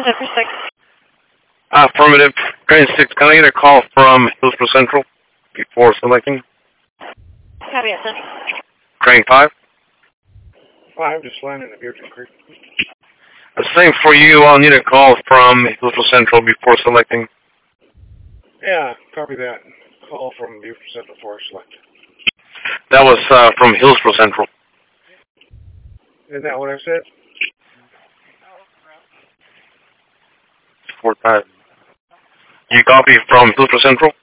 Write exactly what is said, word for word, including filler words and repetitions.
Zephyr six. Affirmative. Train six, can I get a call from Hillsborough Central before selecting? Copy it, sir. Train five? Five, just landing at Beaverton Creek. The same for you. I'll need a call from Hillsborough Central before selecting. Yeah, copy that. Call from Beaverton Central before I select. That was uh, from Hillsborough Central. Isn't that what I said? Four five. You copy from Hillsborough Central?